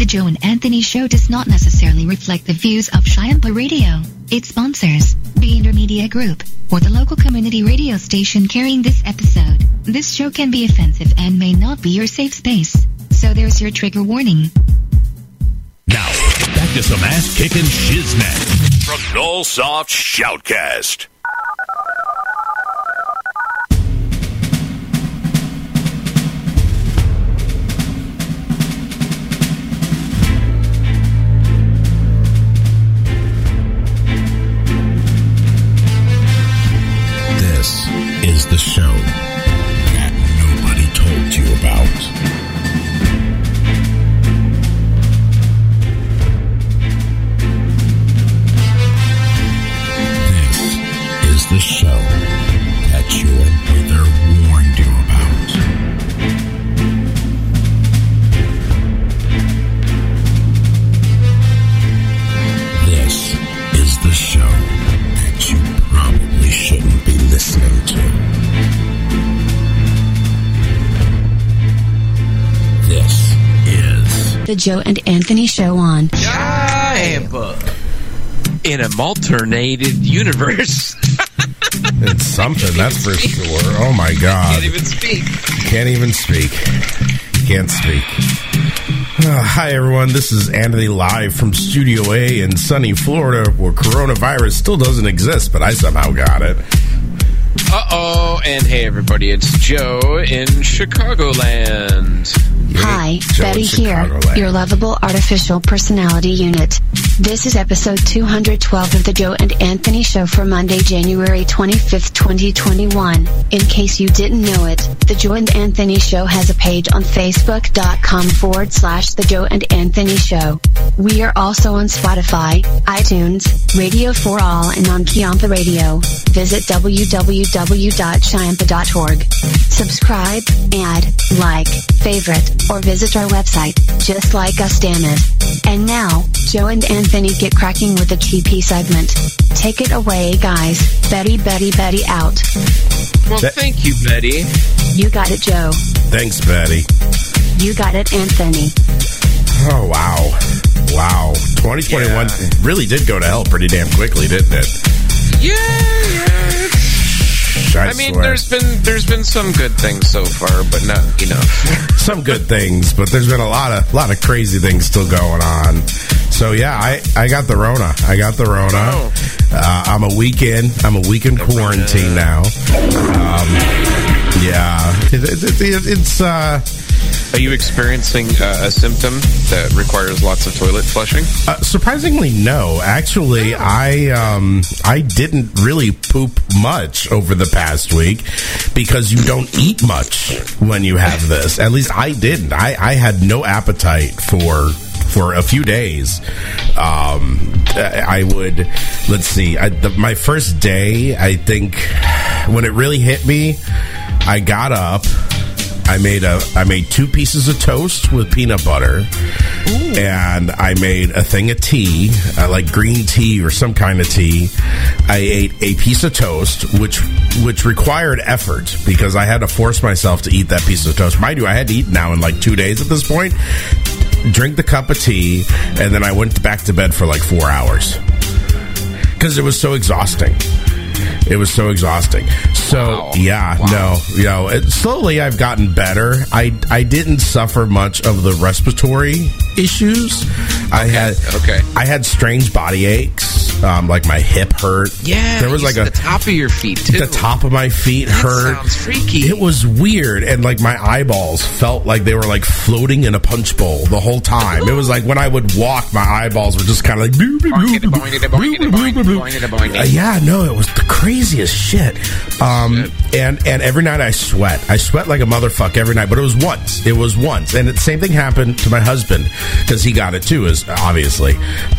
Joe and Anthony Show does not necessarily reflect the views of Shiampa Radio, its sponsors, the Intermedia Group, or the local community radio station carrying this episode. This show can be offensive and may not be your safe space. So there's your trigger warning. Now, back to some ass-kicking shiznit from Nullsoft Shoutcast. This is the show that nobody told you about. The show that your mother warned you about. This is the show that you probably shouldn't be listening to. This is The Joe and Anthony Show on Shiampa. In a alternated universe. It's something, that's for sure. Oh my God. Can't even speak. Can't even speak. Can't speak. Hi everyone, this is Anthony live from Studio A in sunny Florida where coronavirus still doesn't exist, but I somehow got it. Uh-oh, and hey everybody, it's Joe in Chicagoland. Hi, Betty here, your lovable artificial personality unit. This is episode 212 of the Joe and Anthony Show for Monday, January 25th, 2021. In case you didn't know it, the Joe and Anthony Show has a page on Facebook.com/The Joe and Anthony Show. We are also on Spotify, iTunes, Radio for All, and on Shiampa Radio. Visit www.shiampa.org. Subscribe, add, like, favorite, or visit our website. Just like us, damn it. And now, Joe and Anthony get cracking with the TP segment. Take it away, guys. Betty out. Well, thank you, Betty. You got it, Joe. Thanks, Betty. You got it, Anthony. Oh, wow. 2021 really did go to hell pretty damn quickly, didn't it? Yeah. I mean, there's been some good things so far, but not enough. Some good things, but there's been a lot of crazy things still going on. So yeah, I got the Rona. Oh. I'm a week in quarantine now. Yeah, it's. Are you experiencing a symptom that requires lots of toilet flushing? Surprisingly, no. Actually, I didn't really poop much over the past week because you don't eat much when you have this. At least I didn't. I had no appetite for a few days. I would, let's see, my first day, I think, when it really hit me, I got up. I made 2 pieces of toast with peanut butter. Ooh. And I made a thing of tea, like green tea or some kind of tea. I ate a piece of toast, which required effort because I had to force myself to eat that piece of toast. Mind you, I had to eat now in like 2 days at this point. Drink the cup of tea, and then I went back to bed for like 4 hours because it was so exhausting. So, slowly I've gotten better. I didn't suffer much of the respiratory issues. I had strange body aches. Like my hip hurt. Yeah, there was like the top of your feet too. The top of my feet hurt. Sounds freaky. It was weird, and like my eyeballs felt like they were like floating in a punch bowl the whole time. It was like when I would walk, my eyeballs were just kind of like. Yeah, no, it was the craziest shit. And every night I sweat like a motherfucker every night. But it was once, and the same thing happened to my husband because he got it too. Is obviously.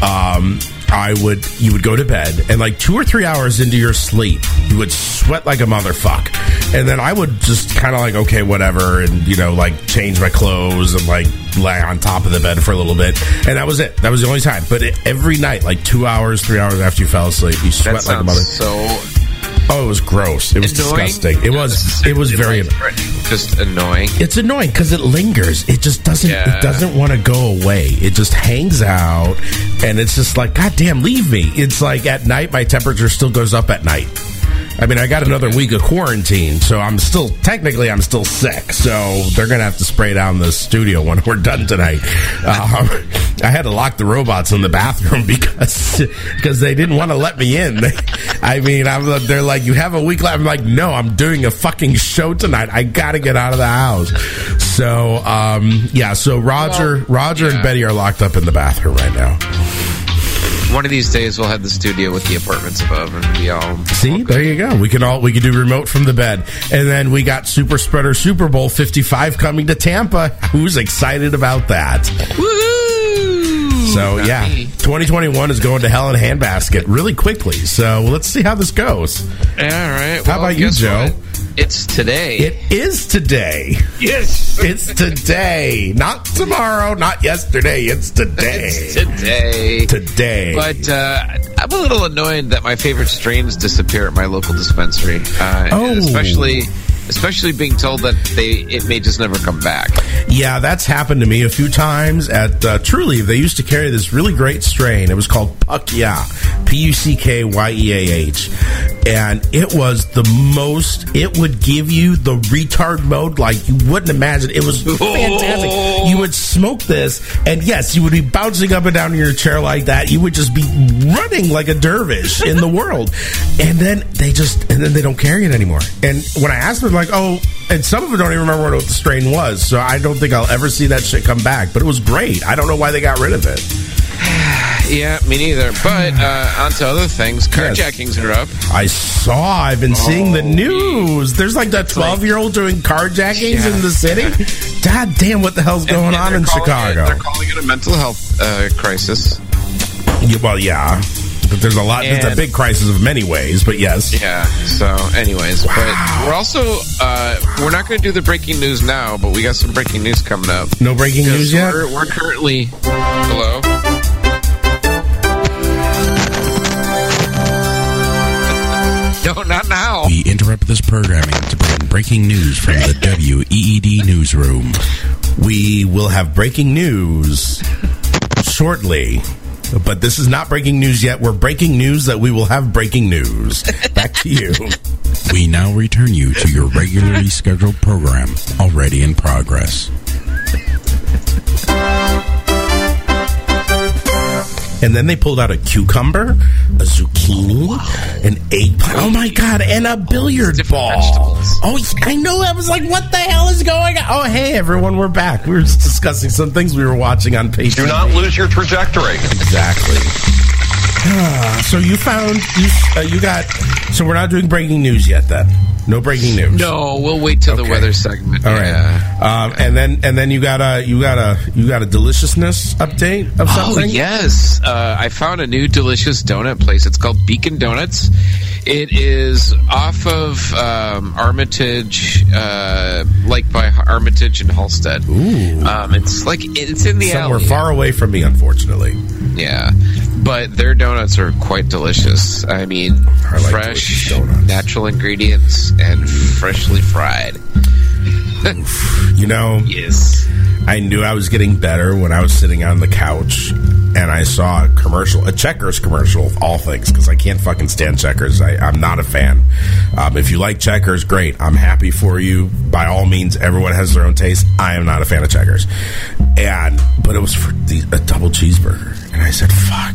You would go to bed, and like 2 or 3 hours into your sleep, you would sweat like a motherfucker. And then I would just kind of like, okay, whatever, and, like change my clothes and like lay on top of the bed for a little bit. And that was it. That was the only time. But every night, like 2 hours, 3 hours after you fell asleep, you sweat like a motherfucker. Oh, it was gross. It was disgusting. It was very just annoying. It's annoying because it lingers. It just doesn't. Yeah. It doesn't want to go away. It just hangs out, and it's just like, God damn, leave me. It's like at night, my temperature still goes up at night. I mean, I got another week of quarantine, so I'm still sick. So they're going to have to spray down the studio when we're done tonight. I had to lock the robots in the bathroom because they didn't want to let me in. They're like, you have a week left. I'm like, no, I'm doing a fucking show tonight. I got to get out of the house. So, so Roger and Betty are locked up in the bathroom right now. One of these days, we'll have the studio with the apartments above, and we all see. There you go. We can do remote from the bed, and then we got Super Spreader Super Bowl 55 coming to Tampa. Who's excited about that? Woohoo! So yeah, 2021 is going to hell in a handbasket really quickly. So let's see how this goes. All right. How about you, Joe? What? It's today. It is today. Yes. It's today. Not tomorrow, not yesterday. It's today. It's today. Today. But I'm a little annoyed that my favorite strains disappear at my local dispensary. Especially being told that it may just never come back. Yeah, that's happened to me a few times. At True Leaf, they used to carry this really great strain. It was called Puck Yeah, Puckyeah. And it was it would give you the retard mode like you wouldn't imagine. It was fantastic. You would smoke this, and yes, you would be bouncing up and down in your chair like that. You would just be running like a dervish in the world. And then they don't carry it anymore. And when I asked them, like, oh, and some of them don't even remember what the strain was, so I don't think I'll ever see that shit come back. But it was great. I don't know why they got rid of it. Yeah, me neither. But on to other things. Carjackings are up. I've been seeing the news. There's like that 12-year-old doing carjackings in the city. God damn, what the hell's going on in Chicago? They're calling it a mental health crisis. Yeah. But there's it's a big crisis of many ways, but yes. Yeah, so anyways. Wow. But we're also, we're not going to do the breaking news now, but we got some breaking news coming up. No breaking news yet? We're currently, hello? No, not now. We interrupt this programming to bring breaking news from the WEED newsroom. We will have breaking news shortly. But this is not breaking news yet. We're breaking news that we will have breaking news. Back to you. We now return you to your regularly scheduled program, already in progress. And then they pulled out a cucumber, a zucchini, an eggplant. Oh, my God, and a billiard ball. Vegetables. Oh, I know. I was like, what the hell is going on? Oh, hey, everyone, we're back. We were just discussing some things we were watching on Patreon. Do not lose your trajectory. Exactly. So you found, so we're not doing breaking news yet then? No breaking news. No, we'll wait till the weather segment. All right. Yeah. And then you got a deliciousness update of something. Oh yes, I found a new delicious donut place. It's called Beacon Donuts. It is off of Armitage, like by Armitage and Halstead. Ooh. It's in the somewhere alley. far away from me, unfortunately. Yeah, but their donuts are quite delicious. I mean, fresh, natural ingredients, and freshly fried. You know, yes. I knew I was getting better when I was sitting on the couch and I saw a Checkers commercial of all things, because I can't fucking stand Checkers. I'm not a fan. If you like Checkers, great. I'm happy for you. By all means, everyone has their own taste. I am not a fan of Checkers. But it was for a double cheeseburger. And I said, fuck.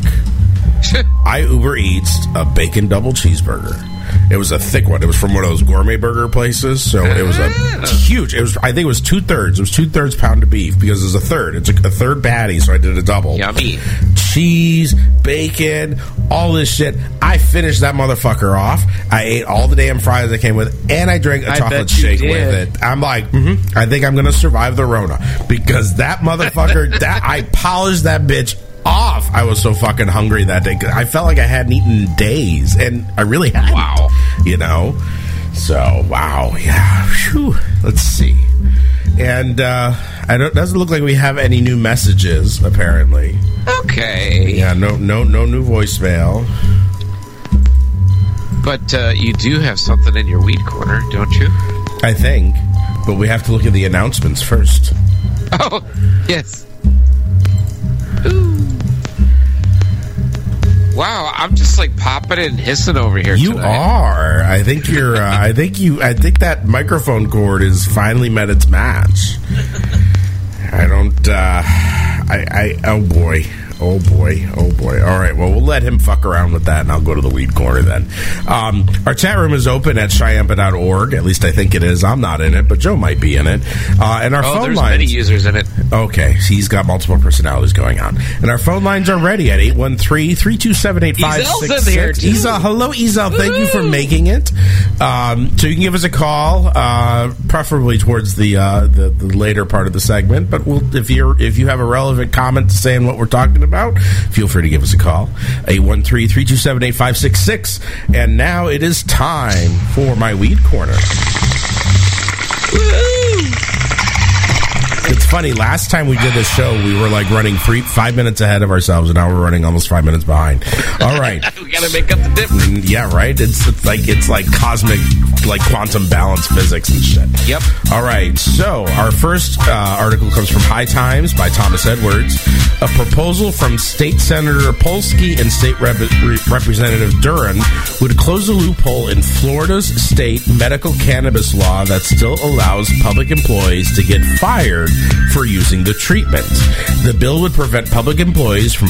I Uber Eats a bacon double cheeseburger. It was a thick one. It was from one of those gourmet burger places. So it was a huge. I think it was 2/3. It was 2/3 pound of beef, because it was a third. It's a third patty, so I did a double. Yummy. Cheese, bacon, all this shit. I finished that motherfucker off. I ate all the damn fries that came with it, and I drank a chocolate shake with it. I'm like, I think I'm going to survive the Rona, because that motherfucker, I polished that bitch off. I was so fucking hungry that day. I felt like I hadn't eaten in days, and I really hadn't. Wow. You know? So, wow. Yeah. Whew. Let's see. And it doesn't look like we have any new messages, apparently. Okay. Yeah, no new voicemail. But you do have something in your weed corner, don't you? I think. But we have to look at the announcements first. Oh, yes. Ooh. Wow, I'm just like popping and hissing over here. You tonight. are. I think you're. I think that microphone cord has finally met its match. I don't. Oh boy. Oh boy. Oh boy. All right. Well, we'll let him fuck around with that, and I'll go to the weed corner then. Our chat room is open at Shyampa.org. At least I think it is. I'm not in it, but Joe might be in it. And our phone there's lines. Many users in it. Okay, he's got multiple personalities going on. And our phone lines are ready at 813-327-8566. Ezel's in here, too. Ezel, hello, Ezel. Thank you for making it. So you can give us a call, preferably towards the later part of the segment. But if you have a relevant comment to say on what we're talking about, feel free to give us a call. 813-327-8566. And now it is time for my weed corner. It's funny, last time we did this show, we were like running 5 minutes ahead of ourselves, and now we're running almost 5 minutes behind. All right. We gotta make up the difference. Yeah, right? It's like cosmic, like quantum balance physics and shit. Yep. All right. So our first article comes from High Times by Thomas Edwards. A proposal from State Senator Polsky and State Representative Duran would close a loophole in Florida's state medical cannabis law that still allows public employees to get fired for using the treatment. The bill would prevent public employers from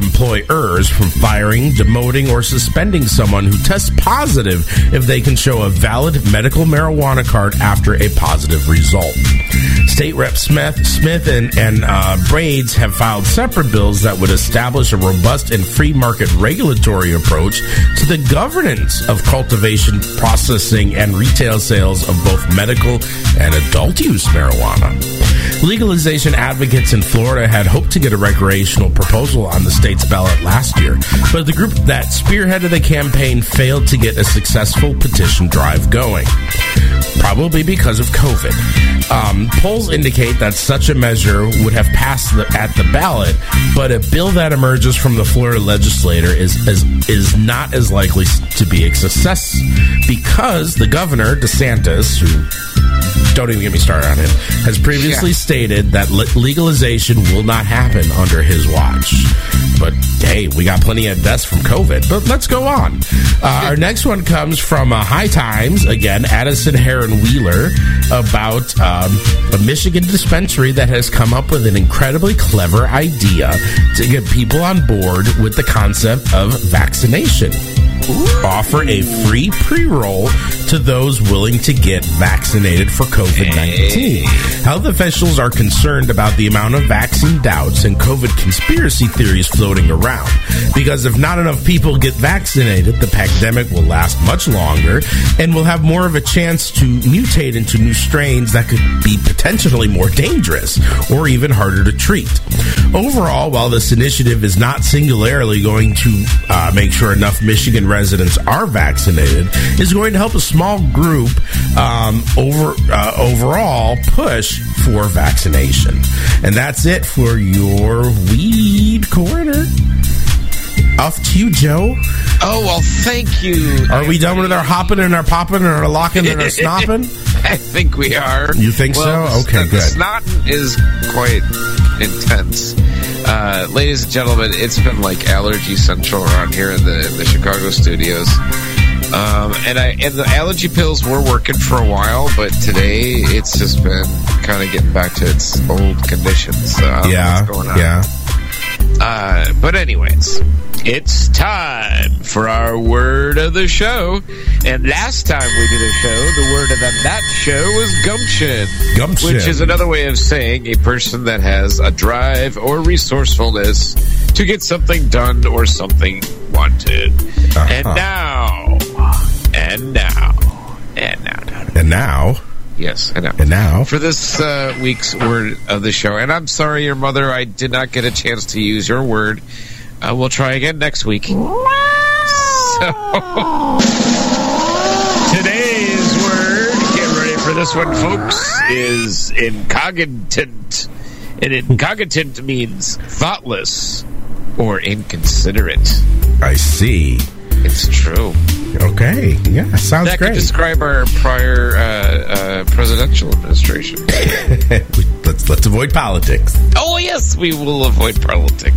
firing, demoting, or suspending someone who tests positive if they can show a valid medical marijuana card after a positive result. State Rep Smith and Braids have filed separate bills that would establish a robust and free market regulatory approach to the governance of cultivation, processing, and retail sales of both medical and adult use marijuana. Legalization advocates in Florida had hoped to get a recreational proposal on the state's ballot last year, but the group that spearheaded the campaign failed to get a successful petition drive going, probably because of COVID. Polls indicate that such a measure would have passed at the ballot, but a bill that emerges from the Florida legislature is not as likely to be a success because the governor, DeSantis, who... don't even get me started on him, has previously stated that legalization will not happen under his watch. But, hey, we got plenty of deaths from COVID. But let's go on. Our next one comes from High Times, again, Addison Heron Wheeler, about a Michigan dispensary that has come up with an incredibly clever idea to get people on board with the concept of vaccination. Offer a free pre-roll to those willing to get vaccinated for COVID-19. Health officials are concerned about the amount of vaccine doubts and COVID conspiracy theories floating around. Because if not enough people get vaccinated, the pandemic will last much longer and will have more of a chance to mutate into new strains that could be potentially more dangerous or even harder to treat. Overall, while this initiative is not singularly going to make sure enough Michigan residents are vaccinated, is going to help a small group overall push for vaccination. And that's it for your Weed Corner. Off to you, Joe. Oh, well, thank you. Are we done with our hopping and our popping and our locking and our snopping? I think we are. You think so? Okay, the good. The snotting is quite intense. Ladies and gentlemen, it's been like allergy central around here in the Chicago studios. And the allergy pills were working for a while, but today it's just been kind of getting back to its old conditions. So I don't know what's going on. Yeah. But anyways, it's time for our word of the show. And last time we did a show, the word of that show was gumption. Gumption. Which is another way of saying a person that has a drive or resourcefulness to get something done or something wanted. And now. Yes, I know. And now, for this week's word of the show, and I'm sorry, your mother, I did not get a chance to use your word. We'll try again next week. So, today's word, get ready for this one, folks, is incognitant. And incognitant means thoughtless or inconsiderate. I see. It's true. Okay. Yeah, sounds that great. Could describe our prior presidential administration. Let's avoid politics. Oh, yes, we will avoid politics.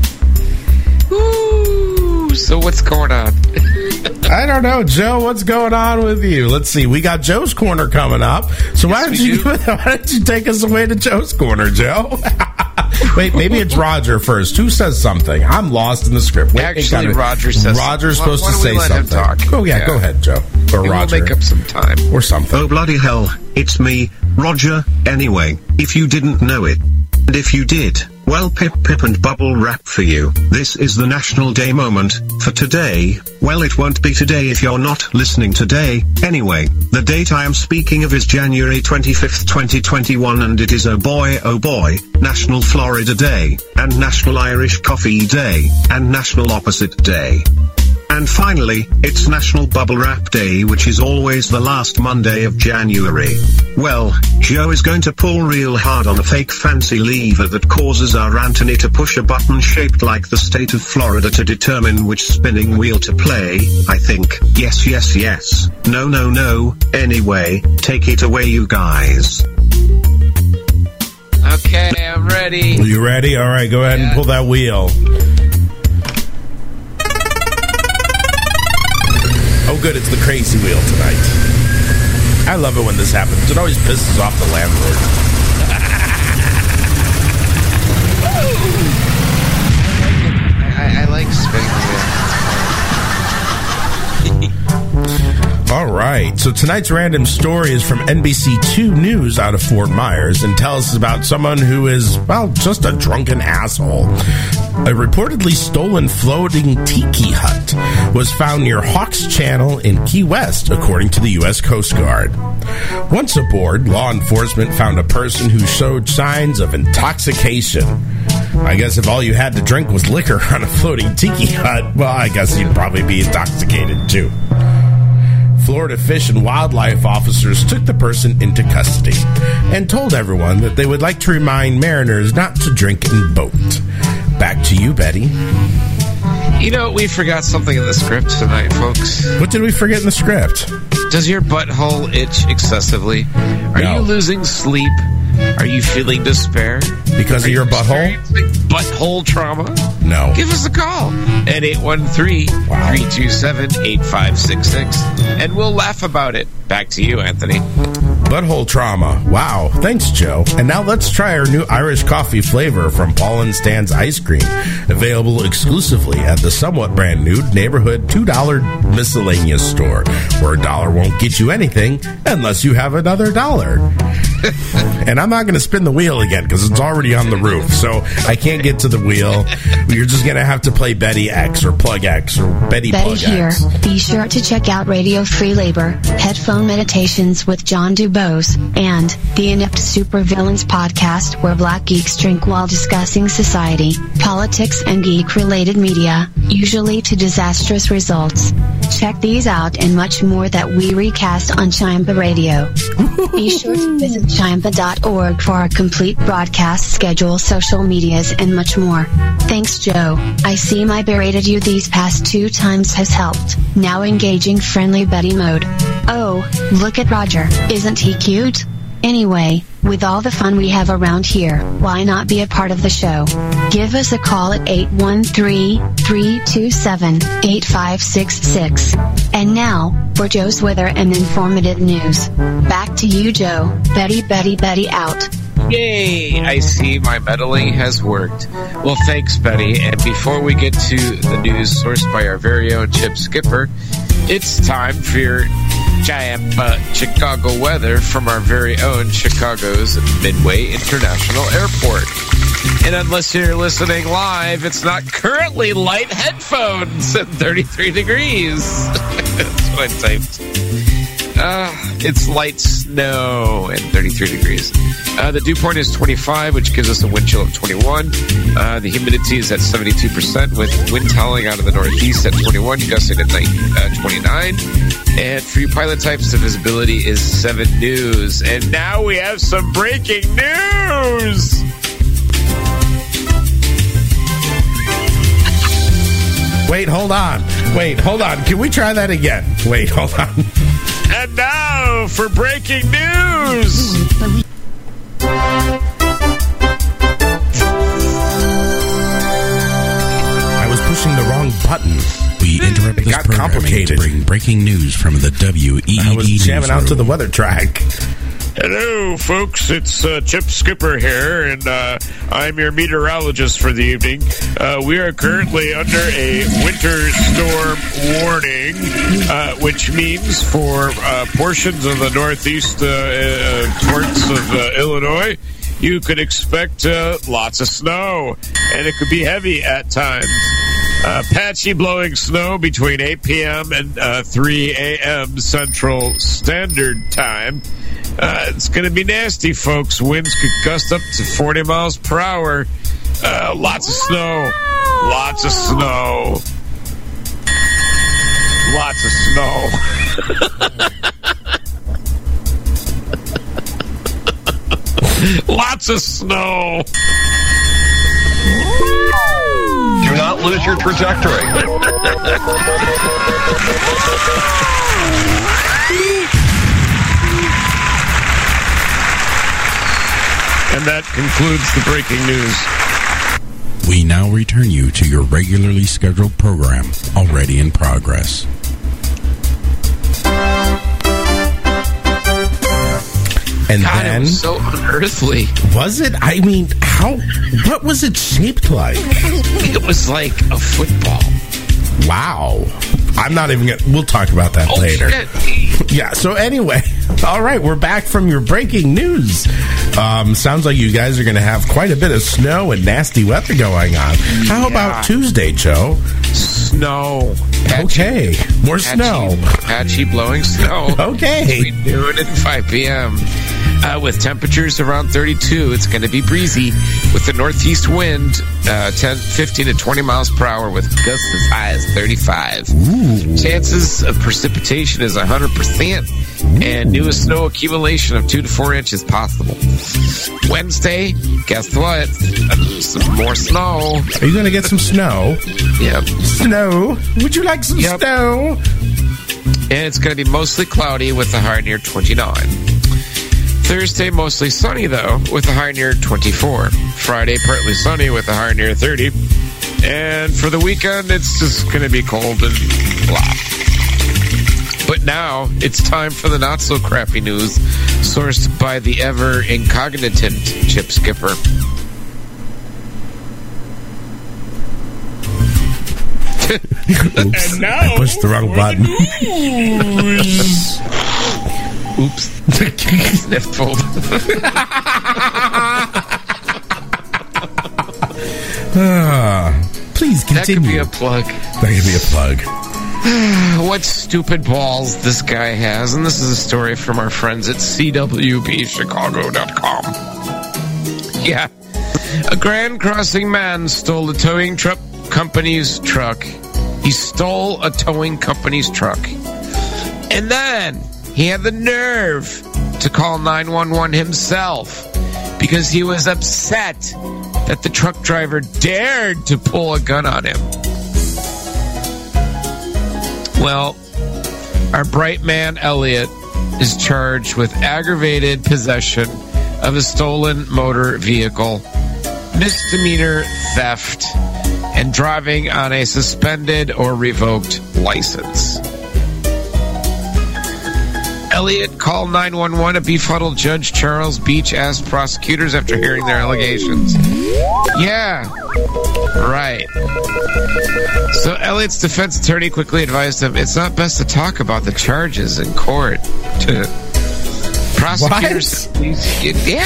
Ooh, so what's going on? I don't know, Joe. What's going on with you? Let's see. We got Joe's Corner coming up. So why don't you take us away to Joe's Corner, Joe? Wait, maybe it's Roger first. Who says something? I'm lost in the script. Wait, actually, Roger says Roger's supposed to say something. Oh, yeah, go ahead, Joe. Or Roger. We'll make up some time. Or something. Oh, bloody hell. It's me, Roger. Anyway, if you didn't know it, and if you did, well, pip and bubble wrap for you. This is the National Day moment for today. Well, it won't be today if you're not listening today. Anyway, the date I am speaking of is January 25th, 2021, and it is oh boy, National Florida Day, and National Irish Coffee Day, and National Opposite Day. And finally, it's National Bubble Wrap Day, which is always the last Monday of January. Well, Joe is going to pull real hard on a fake fancy lever that causes our Anthony to push a button shaped like the state of Florida to determine which spinning wheel to play, I think. Yes. No. Anyway, take it away, you guys. Okay, I'm ready. Are you ready? All right, go ahead and pull that wheel. Oh, good, it's the crazy wheel tonight. I love it when this happens. It always pisses off the landlord. I like spinning the wheel. All right, so tonight's random story is from NBC2 News out of Fort Myers and tells us about someone who is, well, just a drunken asshole. A reportedly stolen floating tiki hut was found near Hawks Channel in Key West, according to the U.S. Coast Guard. Once aboard, law enforcement found a person who showed signs of intoxication. I guess if all you had to drink was liquor on a floating tiki hut, well, I guess you'd probably be intoxicated too. Florida Fish and Wildlife officers took the person into custody and told everyone that they would like to remind mariners not to drink and boat. Back to you, Betty. You know, we forgot something in the script tonight, folks. What did we forget in the script? Does your butthole itch excessively? Are you losing sleep? Are you feeling despair? Because of your butthole? Butthole trauma? No. Give us a call at 813-327-8566, and we'll laugh about it. Back to you, Anthony. Butthole trauma. Wow. Thanks, Joe. And now let's try our new Irish coffee flavor from Paul and Stan's Ice Cream. Available exclusively at the somewhat brand new neighborhood $2 miscellaneous store, where $1 won't get you anything unless you have another $1. And I'm not going to spin the wheel again because it's already on the roof, so I can't get to the wheel. You're just going to have to play Betty X or Plug X or Betty Plug here. X. Be sure to check out Radio Free Labor, Headphone Meditations with John Dubose, and the Inept Supervillains podcast, where black geeks drink while discussing society, politics, and geek-related media, usually to disastrous results. Check these out and much more that we recast on Chimpa Radio. Be sure to visit chimpa.org for our complete broadcast schedule, social medias, and much more. Thanks, Joe. I see my berated you these past 2 times has helped. Now engaging friendly Betty mode. Oh, look at Roger. Isn't he cute? Anyway, with all the fun we have around here, why not be a part of the show? Give us a call at 813-327-8566. And now, for Joe's weather and informative news. Back to you, Joe. Betty out. Yay! I see my meddling has worked. Well, thanks, Betty. And before we get to the news sourced by our very own Chip Skipper, it's time for your giant Chicago weather from our very own Chicago's Midway International Airport. And unless you're listening live, it's not currently light headphones at 33 degrees. That's what I typed. It's light snow and 33 degrees. The dew point is 25, which gives us a wind chill of 21. The humidity is at 72%, with wind howling out of the northeast at 21, gusting at 29. And for you pilot types, the visibility is 7 news. And now we have some breaking news! Wait, hold on. Can we try that again? Wait, hold on. And now for breaking news. I was pushing the wrong button. We interrupt this got programming complicated. to bring breaking news from the WEED I was jamming out to the newsroom. weather track. Hello, folks. It's Chip Skipper here, and I'm your meteorologist for the evening. We are currently under a winter storm warning, which means for portions of the northeast parts of Illinois, you could expect lots of snow, and it could be heavy at times. Patchy blowing snow between 8 p.m. and 3 a.m. Central Standard Time. It's going to be nasty, folks. Winds could gust up to 40 miles per hour. Lots of snow. Lots of snow. Lots of snow. Lots of snow. Do not lose your trajectory. And that concludes the breaking news. We now return you to your regularly scheduled program, already in progress. And God, then, it was so unearthly. was it? I mean, what was it shaped like? It was like a football. Wow. I'm not even we'll talk about that later. Shit. Yeah, so anyway, all right, we're back from your breaking news. Sounds like you guys are going to have quite a bit of snow and nasty weather going on. How about Tuesday, Joe? Snow. Okay, more snow. Patchy blowing snow. Okay. Between noon and 5 p.m. With temperatures around 32, it's going to be breezy with the northeast wind 15 to 20 miles per hour with gusts as high as 35. Ooh. Chances of precipitation is 100%, and newest snow accumulation of 2 to 4 inches possible. Wednesday, guess what? Some more snow. Are you going to get some snow? Yep. Snow? Would you like some Yep. snow? And it's going to be mostly cloudy with a high near 29. Thursday, mostly sunny, though, with a high near 24. Friday, partly sunny with a high near 30. And for the weekend, it's just going to be cold and blah. But now, it's time for the not-so-crappy news, sourced by the ever-incognitant Chip Skipper. Oops, now, I pushed the wrong button. Oops. Sniffled. Please That could be continue. a plug. That could be a plug. What stupid balls this guy has. And this is a story from our friends at CWBChicago.com. Yeah. A Grand Crossing man stole a towing truck company's truck. He stole a towing company's truck. And then he had the nerve to call 911 himself because he was upset that the truck driver dared to pull a gun on him. Well, our bright man, Elliot, is charged with aggravated possession of a stolen motor vehicle, misdemeanor theft, and driving on a suspended or revoked license. Elliot called 911. A befuddled Judge Charles Beach asked prosecutors after hearing their allegations. Yeah, right. So Elliot's defense attorney quickly advised him, it's not best to talk about the charges in court. Prosecutors... Yeah.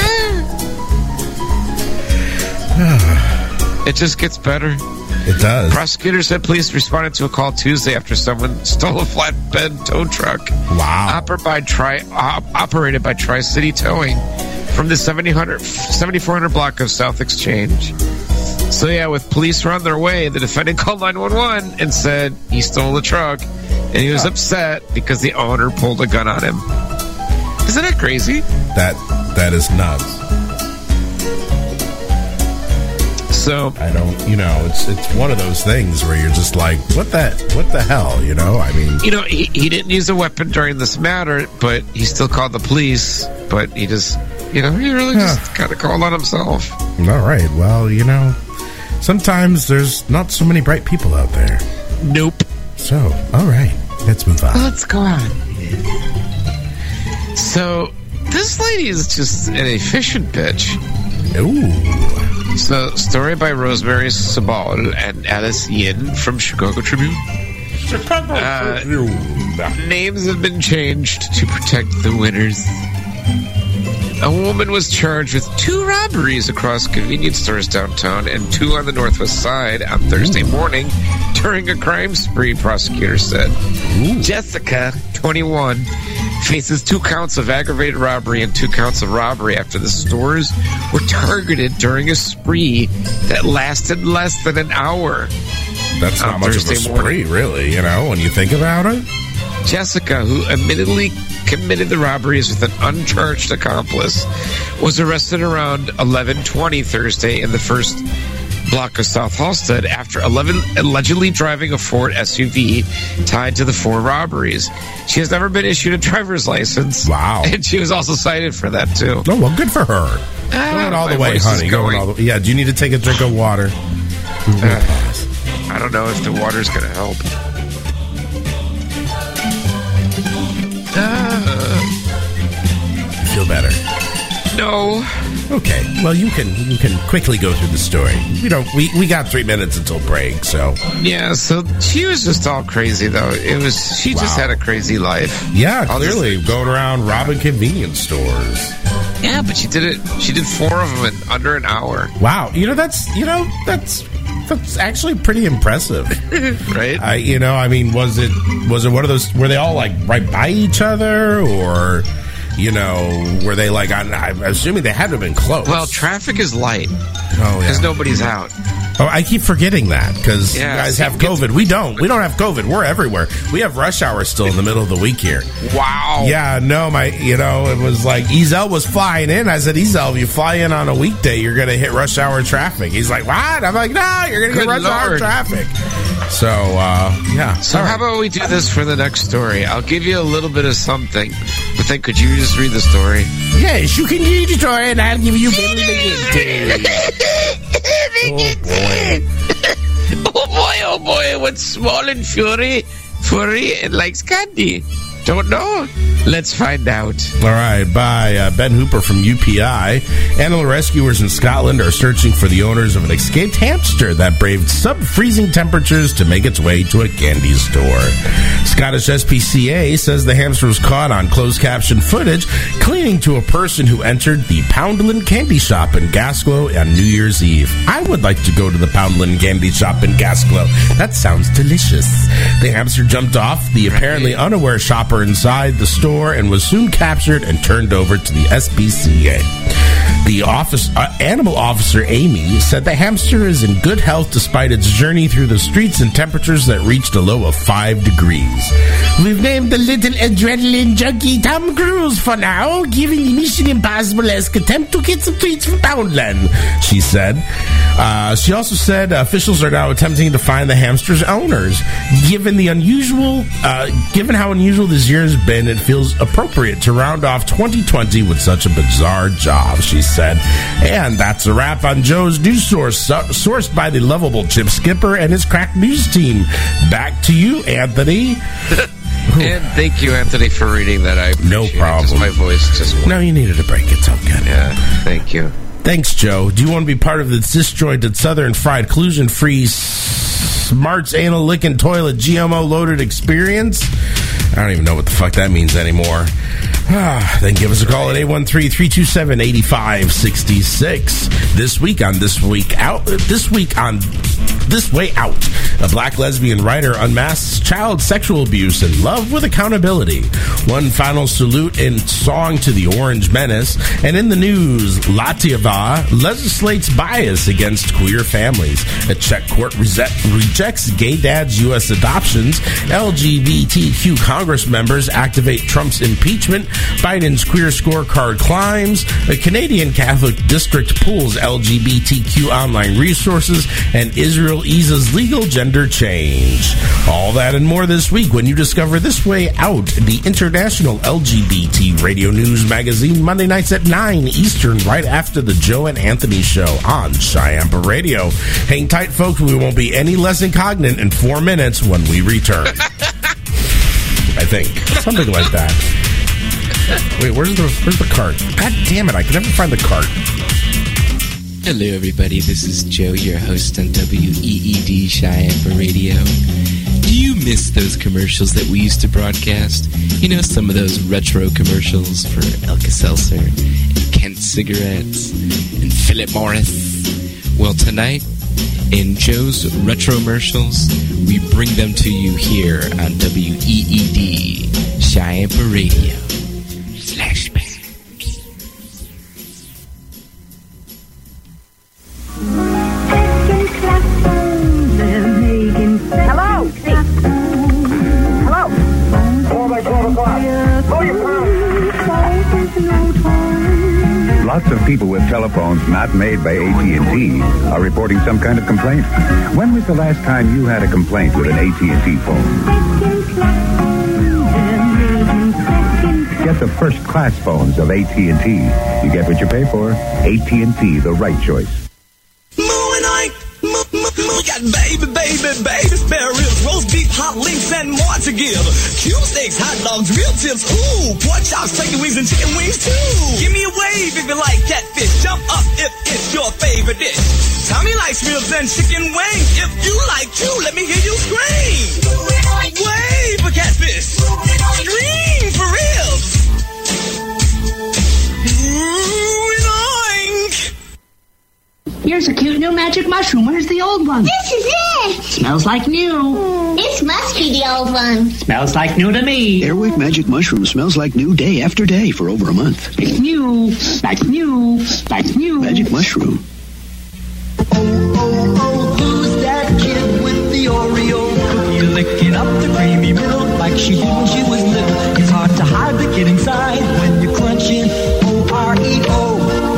It just gets better. It does. Prosecutors said police responded to a call Tuesday after someone stole a flatbed tow truck. Wow. Operated by Tri-City Towing from the 7400 block of South Exchange. So yeah, with police on their way, the defendant called 911 and said he stole the truck, and he was upset because the owner pulled a gun on him. Isn't that crazy? That is nuts. So I don't, it's one of those things where you're just like, what the hell, I mean, he didn't use a weapon during this matter, but he still called the police. But he just, he really just kind of called on himself. All right, well, sometimes there's not so many bright people out there. Nope. So, all right, let's move on. Let's go on. So, this lady is just an efficient bitch. Ooh. So, story by Rosemary Sabal and Alice Yin from Chicago Tribune. Names have been changed to protect the winners. A woman was charged with 2 robberies across convenience stores downtown and 2 on the Northwest Side on Thursday morning during a crime spree, prosecutors said. Ooh. Jessica, 21, faces 2 counts of aggravated robbery and 2 counts of robbery after the stores were targeted during a spree that lasted less than an hour. That's not much of a spree, really, when you think about it. Jessica, who admittedly committed the robberies with an uncharged accomplice, was arrested around 11:20 Thursday in the first block of South Halstead after allegedly driving a Ford SUV tied to the 4 robberies. She has never been issued a driver's license. Wow. And she was also cited for that, too. Oh, well, good for her. Going all the way, honey. Going all the way. Yeah, do you need to take a drink of water? I don't know if the water's going to help. You feel better? No. Okay. Well, you can quickly go through the story. We got 3 minutes until break, so. Yeah, so she was just all crazy, though. She just had a crazy life. Yeah, clearly. Going around robbing convenience stores. Yeah, but she did 4 of them in under an hour. Wow. That's actually pretty impressive. Right? I mean, was it one of those, were they all like right by each other, or were they like I'm assuming they had to have been close. Well, traffic is light. Oh, yeah. Because nobody's out. Oh, I keep forgetting that because you guys have COVID. We don't have COVID. We're everywhere. We have rush hour still in the middle of the week here. Wow. Yeah, no, it was like Ezel was flying in. I said, Ezel, if you fly in on a weekday, you're going to hit rush hour traffic. He's like, what? I'm like, no, you're going to get rush hour traffic. So, yeah. So how about we do this for the next story? I'll give you a little bit of something, but then could you just read the story? Yes, you can read the story, and I'll give you Oh boy, what's small and furry and likes candy? Don't know. Let's find out. All right, by Ben Hooper from UPI. Animal rescuers in Scotland are searching for the owners of an escaped hamster that braved sub-freezing temperatures to make its way to a candy store. Scottish SPCA says the hamster was caught on closed-caption footage clinging to a person who entered the Poundland Candy Shop in Gasclow on New Year's Eve. I would like to go to the Poundland Candy Shop in Gasclow. That sounds delicious. The hamster jumped off the apparently unaware shopper inside the store and was soon captured and turned over to the SPCA. The animal officer, Amy, said the hamster is in good health despite its journey through the streets in temperatures that reached a low of 5 degrees. We've named the little adrenaline junkie Tom Cruise for now, giving the Mission Impossible-esque attempt to get some treats from Poundland, she said. She also said officials are now attempting to find the hamster's owners. Given how unusual this year has been, it feels appropriate to round off 2020 with such a bizarre job, she said. And that's a wrap on Joe's News Source, sourced by the lovable Chip Skipper and his crack news team. Back to you, Anthony. And thank you, Anthony, for reading that. No problem. My voice just went. No, you needed a break. It's okay. Yeah, thank you. Thanks, Joe. Do you want to be part of the disjointed Southern Fried Collusion-Free Smarts Anal Licking Toilet GMO-loaded experience? I don't even know what the fuck that means anymore. Then give us a call at 813-327-8566. This Way Out, A black lesbian writer unmasks child sexual abuse in Love with Accountability. One final salute in song to the Orange Menace. And in the news, Latvia legislates bias against queer families. A Czech court rejects gay dads' U.S. adoptions. LGBTQ Congress members activate Trump's impeachment. Biden's queer scorecard climbs. A Canadian Catholic district pulls LGBTQ online resources. And Israel eases legal gender change. All that and more this week when you discover This Way Out, the international LGBT radio news magazine, Monday nights at 9 Eastern, right after the Joe and Anthony Show on Cheyenne Radio. Hang tight, folks. We won't be any less incognito in 4 minutes when we return. I think. Something like that. Wait, where's the cart? God damn it, I can never find the cart. Hello, everybody. This is Joe, your host on WEED Cheyenne Radio. Do you miss those commercials that we used to broadcast? You know, some of those retro commercials for Alka-Seltzer and Kent cigarettes and Philip Morris. Well, tonight, in Joe's Retromercials, we bring them to you here on WEED Cheyenne Radio. Flashback. Hello? Hello? 4 by 12 o'clock. Blow your phone. Lots of people with telephones not made by AT&T are reporting some kind of complaint. When was the last time you had a complaint with an AT&T phone? Get the first-class phones of AT&T. You get what you pay for. AT&T, the right choice. We got baby, spare ribs, roast beef, hot links, and more to give. Cube steaks, hot dogs, real tips, ooh, pork chops, turkey wings, and chicken wings too. Give me a wave if you like catfish. Jump up if it's your favorite dish. Tommy likes ribs and chicken wings. If you like too, let me hear you scream. Wave for catfish. Scream for ribs. Here's a cute new magic mushroom. Where's the old one? This is it. Smells like new. This must be the old one. Smells like new to me. Airwick Magic Mushroom smells like new day after day for over a month. It's new. That's new. That's new. Magic Mushroom. Oh, who's that kid with the Oreo cookie licking up the creamy milk like she did when she was little? It's hard to hide the kid inside when you crunch it. O-R-E-O.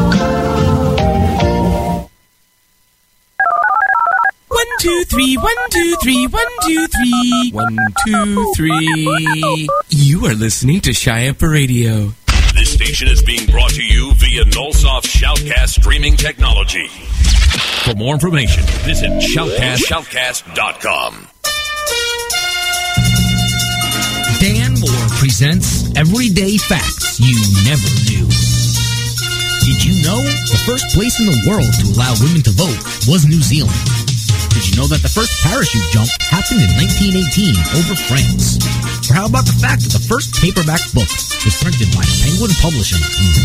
1, 2, 3, 1, 2, 3, 1, 2, 3. 1, 2, 3. You are listening to Cheyenne Radio. This station is being brought to you via Nullsoft Shoutcast streaming technology. For more information, visit shoutcast.com. Dan Moore presents Everyday Facts You Never Knew. Did you know the first place in the world to allow women to vote was New Zealand? Did you know that the first parachute jump happened in 1918 over France? Or how about the fact that the first paperback book was printed by Penguin Publishing in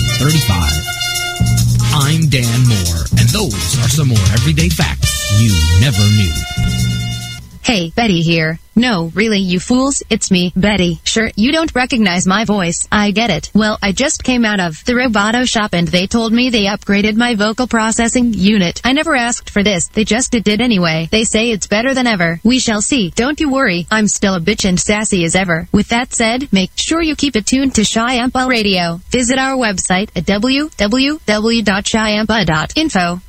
1935? I'm Dan Moore, and those are some more everyday facts you never knew. Hey, Betty here. No, really, you fools, it's me, Betty. Sure, you don't recognize my voice. I get it. Well, I just came out of the Roboto shop and they told me they upgraded my vocal processing unit. I never asked for this. They just did anyway. They say it's better than ever. We shall see. Don't you worry. I'm still a bitch and sassy as ever. With that said, make sure you keep it tuned to Cheyenne Radio. Visit our website at www.cheyenne.info.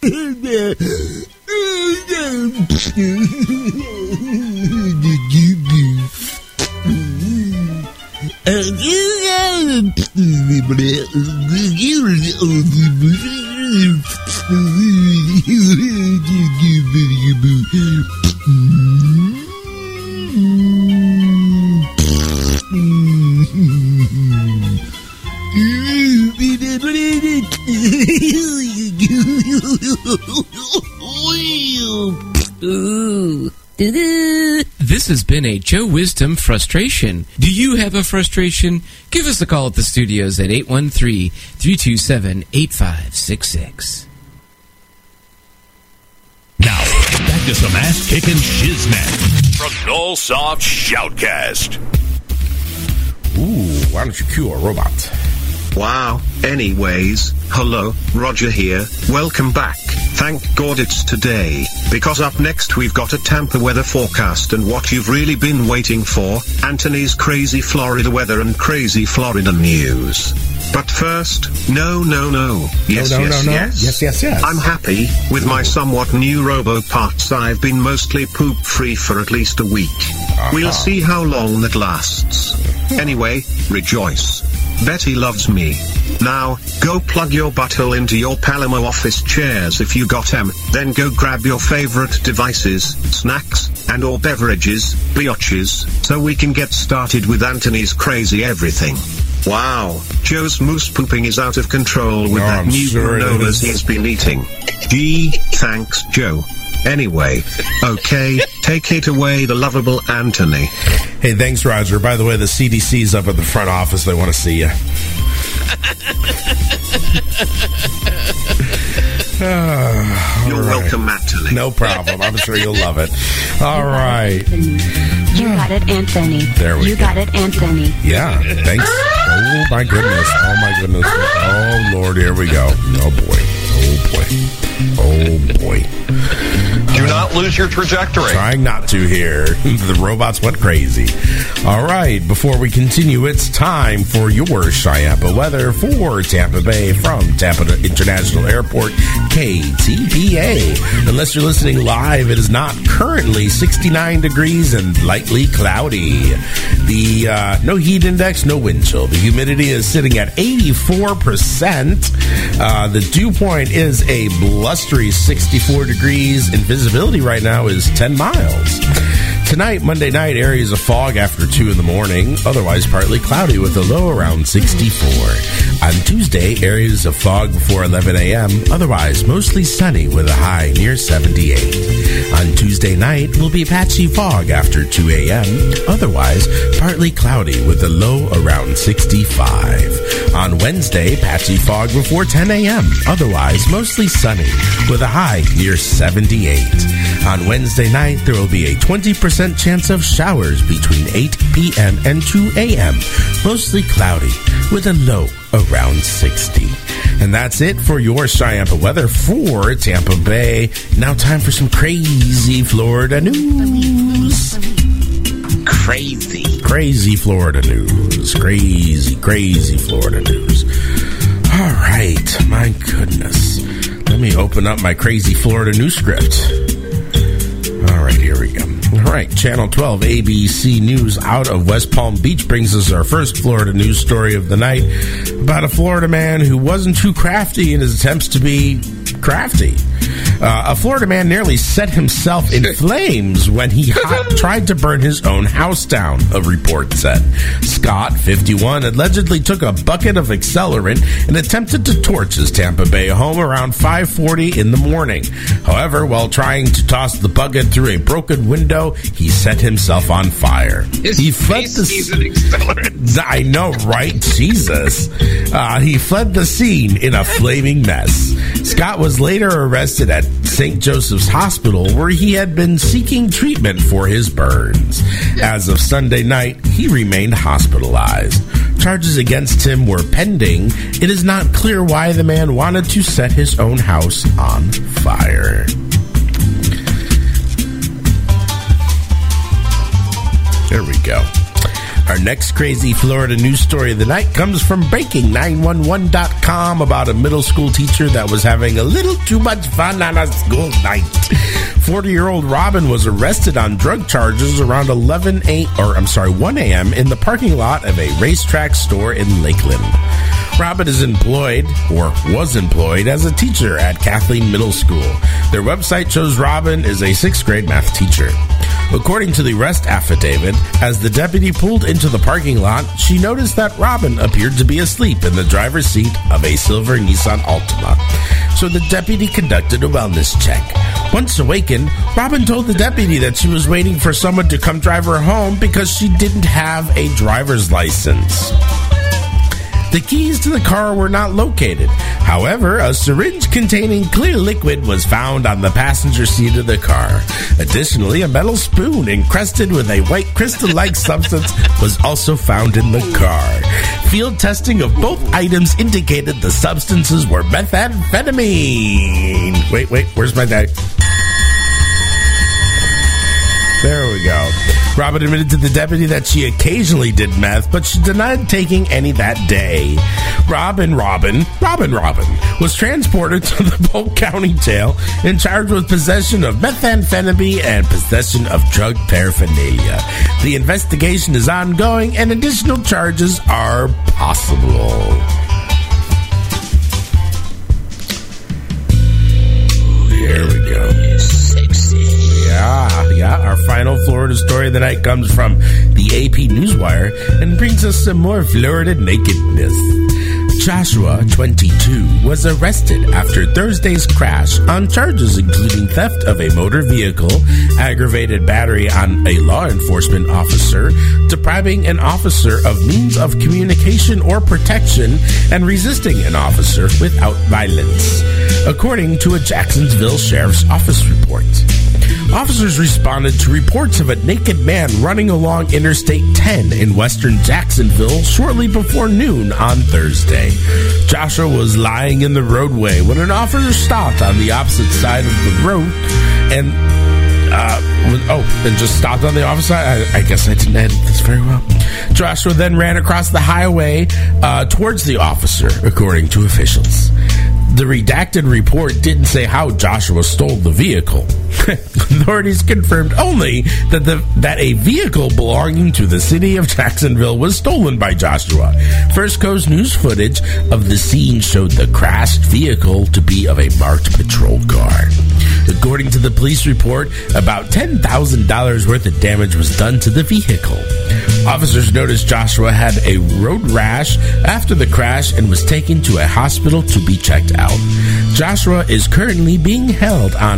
This has been a Joe Wisdom frustration. Do you have a frustration? Give us a call at the studios at 813-327-8566. Now, back to some ass-kicking shiznit from Nullsoft Shoutcast. Ooh, why don't you cue a robot? Wow. Anyways, hello, Roger here. Welcome back. Thank God it's today, because up next we've got a Tampa weather forecast and what you've really been waiting for, Anthony's crazy Florida weather and crazy Florida news. But first, no. Yes. I'm happy with my somewhat new robo parts. I've been mostly poop free for at least a week. We'll see how long that lasts. Anyway, rejoice. Betty loves me. Now, go plug your butthole into your Palamo office chairs if you got 'em, then go grab your favorite devices, snacks, and or beverages, biatches, so we can get started with Anthony's crazy everything. Wow, Joe's moose pooping is out of control with that new granolas he's been eating. Gee, thanks Joe. Anyway, okay, take it away, the lovable Anthony. Hey, thanks, Roger. By the way, the CDC's up at the front office. They want to see you. You're welcome, Anthony. No problem. I'm sure you'll love it. All right. You got it, Anthony. There we go. You got it, Anthony. Yeah, thanks. Oh, my goodness. Oh, Lord, here we go. Oh, boy. Do not lose your trajectory. Trying not to here. The robots went crazy. All right, before we continue, it's time for your Chiampa weather for Tampa Bay from Tampa International Airport, KTPA. Unless you're listening live, it is not currently 69 degrees and lightly cloudy. The no heat index, no wind chill. The humidity is sitting at 84%. The dew point is a blustery 64 degrees, and visibility right now is 10 miles. Tonight, Monday night, areas of fog after 2 in the morning, otherwise partly cloudy with a low around 64. On Tuesday, areas of fog before 11 a.m., otherwise mostly sunny with a high near 78. On Tuesday night will be patchy fog after 2 a.m., otherwise partly cloudy with a low around 65. On Wednesday, patchy fog before 10 a.m., otherwise mostly sunny with a high near 78. On Wednesday night, there will be a 20% chance of showers between 8 p.m. and 2 a.m., mostly cloudy with a low around 60. And that's it for your Chiampa weather for Tampa Bay. Now time for some crazy Florida news. Crazy Florida news. Crazy Florida news. All right, my goodness. Let me open up my crazy Florida news script. All right, here we go. All right, Channel 12 ABC News out of West Palm Beach brings us our first Florida news story of the night about a Florida man who wasn't too crafty in his attempts to be crafty. A Florida man nearly set himself in flames when he tried to burn his own house down, a report said. Scott, 51, allegedly took a bucket of accelerant and attempted to torch his Tampa Bay home around 5:40 in the morning. However, while trying to toss the bucket through a broken window, he set himself on fire. He fled the I know, right? Jesus. He fled the scene in a flaming mess. Scott was later arrested at St. Joseph's Hospital, where he had been seeking treatment for his burns. As of Sunday night, he remained hospitalized. Charges against him were pending. It is not clear why the man wanted to set his own house on fire. There we go. Our next crazy Florida news story of the night comes from Breaking911.com about a middle school teacher that was having a little too much fun on a school night. 40-year-old Robin was arrested on drug charges around 1 a.m. in the parking lot of a racetrack store in Lakeland. Robin is employed, or was employed, as a teacher at Kathleen Middle School. Their website shows Robin is a 6th grade math teacher. According to the arrest affidavit, as the deputy pulled into the parking lot, she noticed that Robin appeared to be asleep in the driver's seat of a silver Nissan Altima. So the deputy conducted a wellness check. Once awakened, Robin told the deputy that she was waiting for someone to come drive her home because she didn't have a driver's license. The keys to the car were not located. However, a syringe containing clear liquid was found on the passenger seat of the car. Additionally, a metal spoon encrusted with a white crystal-like substance was also found in the car. Field testing of both items indicated the substances were methamphetamine. Wait, where's my dad? There we go. Robin admitted to the deputy that she occasionally did meth, but she denied taking any that day. Robin was transported to the Polk County Jail and charged with possession of methamphetamine and possession of drug paraphernalia. The investigation is ongoing and additional charges are possible. Here we go. Yeah. Our final Florida story of the night comes from the AP Newswire and brings us some more Florida nakedness. Joshua, 22, was arrested after Thursday's crash on charges including theft of a motor vehicle, aggravated battery on a law enforcement officer, depriving an officer of means of communication or protection, and resisting an officer without violence, according to a Jacksonville Sheriff's Office report. Officers responded to reports of a naked man running along Interstate 10 in western Jacksonville shortly before noon on Thursday. Joshua was lying in the roadway when an officer stopped on the opposite side of the road and just stopped on the opposite side. I guess I didn't edit this very well. Joshua then ran across the highway towards the officer, according to officials. The redacted report didn't say how Joshua stole the vehicle. Authorities confirmed only that a vehicle belonging to the city of Jacksonville was stolen by Joshua. First Coast News footage of the scene showed the crashed vehicle to be of a marked patrol car. According to the police report, about $10,000 worth of damage was done to the vehicle. Officers noticed Joshua had a road rash after the crash and was taken to a hospital to be checked out. Joshua is currently being held on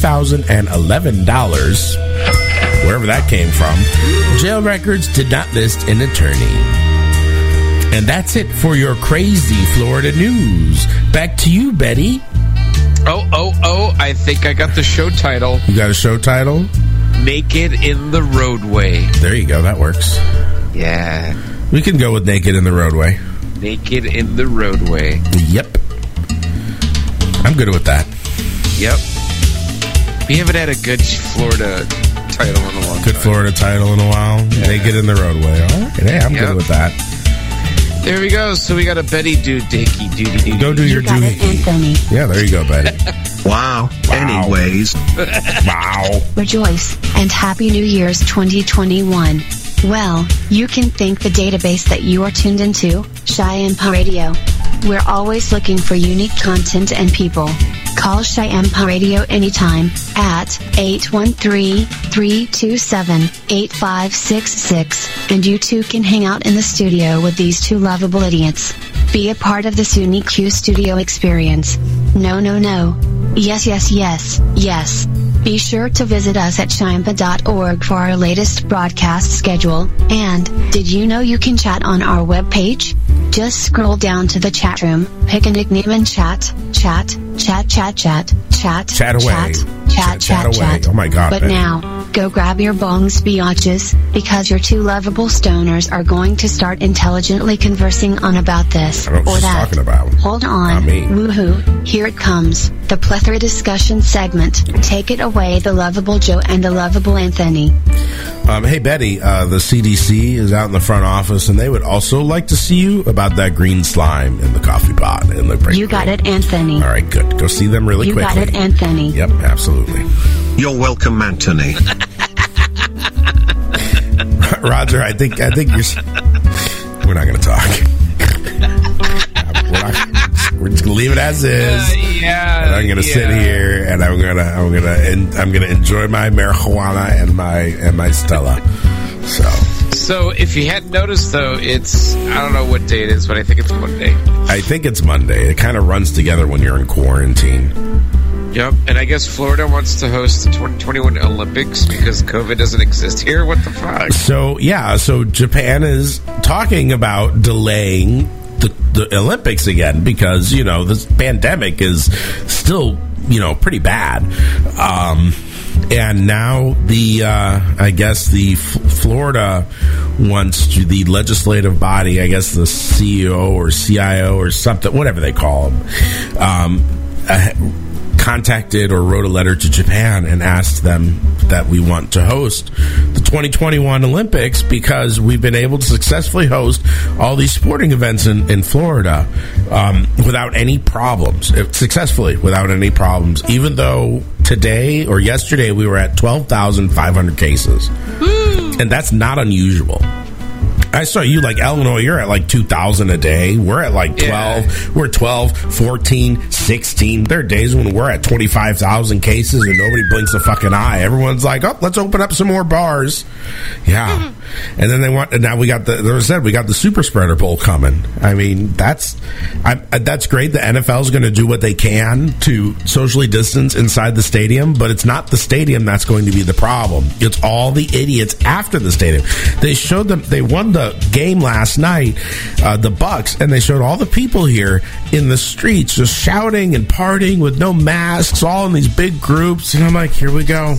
$4,011, wherever that came from. Jail records did not list an attorney. And that's it for your crazy Florida news. Back to you, Betty. Oh, I think I got the show title. You got a show title? Naked in the Roadway. There you go, that works. Yeah. We can go with Naked in the Roadway. Naked in the Roadway. Yep. I'm good with that. Yep. We haven't had a good Florida title in a long time. Good Florida title in a while. Yeah. Naked in the Roadway. All right. Hey, I'm good with that. There we go. So we got a Betty dookie. Go do your dookie. Anthony. Yeah, there you go, Betty. Wow. Anyways. Wow. Rejoice, and Happy New Year's 2021. Well, you can thank the database that you are tuned into, Cheyenne Radio. We're always looking for unique content and people. Call Cheyenne Radio anytime at 813-327-8566, and you too can hang out in the studio with these two lovable idiots. Be a part of this unique Q studio experience. No. Yes. Be sure to visit us at Cheyenne.org for our latest broadcast schedule. And did you know you can chat on our webpage? Just scroll down to the chat room, pick a nickname and chat away. Oh my God. But now, go grab your bongs biatches, because your two lovable stoners are going to start intelligently conversing on about this I don't know what or she's that. Talking about. Hold on. Woohoo. Here it comes. The plethora discussion segment. Take it away, the lovable Joe and the lovable Anthony. Hey, Betty, the CDC is out in the front office, and they would also like to see you about that green slime in the coffee pot. In the break you got it, Anthony. All right, good. Go see them really quickly. You got it, Anthony. Yep, absolutely. You're welcome, Anthony. Roger, I think you're... We're not going to talk. We're just going to leave it as is. And I'm going to sit here, and I'm going to enjoy my marijuana and my Stella. So if you hadn't noticed, though, I don't know what day it is, but I think it's Monday. I think it's Monday. It kind of runs together when you're in quarantine. Yep, and I guess Florida wants to host the 2021 Olympics because COVID doesn't exist here. What the fuck? So Japan is talking about delaying the Olympics again because, this pandemic is still, pretty bad. And now I guess the Florida wants to, the legislative body, I guess the CEO or CIO or something, whatever they call them, contacted or wrote a letter to Japan and asked them that we want to host the 2021 Olympics because we've been able to successfully host all these sporting events in Florida without any problems, successfully without any problems, even though today or yesterday we were at 12,500 cases. And that's not unusual. I saw you like Illinois, you're at like 2,000 a day. We're at like 12. Yeah. We're 12, 14, 16. There are days when we're at 25,000 cases and nobody blinks a fucking eye. Everyone's like, oh, let's open up some more bars. Yeah. And then now we got the super spreader bowl coming. I mean, that's great. The NFL is going to do what they can to socially distance inside the stadium, but it's not the stadium that's going to be the problem. It's all the idiots after the stadium. They showed them, they won the game last night, the Bucks, and they showed all the people here in the streets just shouting and partying with no masks, all in these big groups. And I'm like, here we go.